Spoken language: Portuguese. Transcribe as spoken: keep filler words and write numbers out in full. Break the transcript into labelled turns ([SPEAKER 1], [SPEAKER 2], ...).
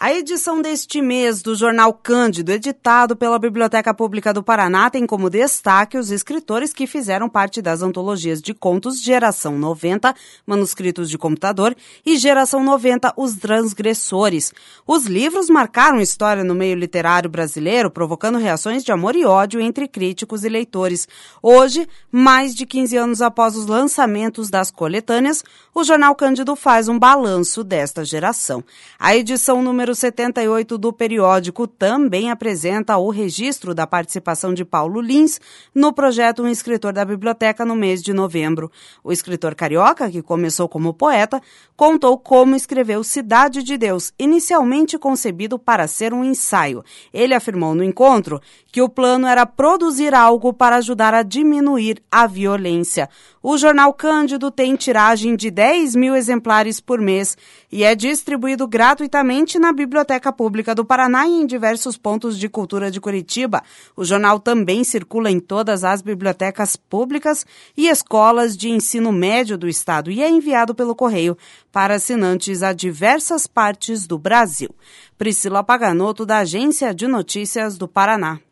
[SPEAKER 1] A edição deste mês do Jornal Cândido, editado pela Biblioteca Pública do Paraná, tem como destaque os escritores que fizeram parte das antologias de contos Geração noventa, Manuscritos de Computador, e Geração noventa, Os Transgressores. Os livros marcaram história no meio literário brasileiro, provocando reações de amor e ódio entre críticos e leitores. Hoje, mais de quinze anos após os lançamentos das coletâneas, o Jornal Cândido faz um balanço desta geração. A edição número setenta e oito do periódico também apresenta o registro da participação de Paulo Lins no projeto Um Escritor da Biblioteca no mês de novembro. O escritor carioca, que começou como poeta, contou como escreveu Cidade de Deus, inicialmente concebido para ser um ensaio. Ele afirmou no encontro que o plano era produzir algo para ajudar a diminuir a violência. O Jornal Cândido tem tiragem de dez mil exemplares por mês e é distribuído gratuitamente na Biblioteca Pública do Paraná e em diversos pontos de cultura de Curitiba. O jornal também circula em todas as bibliotecas públicas e escolas de ensino médio do estado e é enviado pelo correio para assinantes a diversas partes do Brasil. Priscila Paganoto, da Agência de Notícias do Paraná.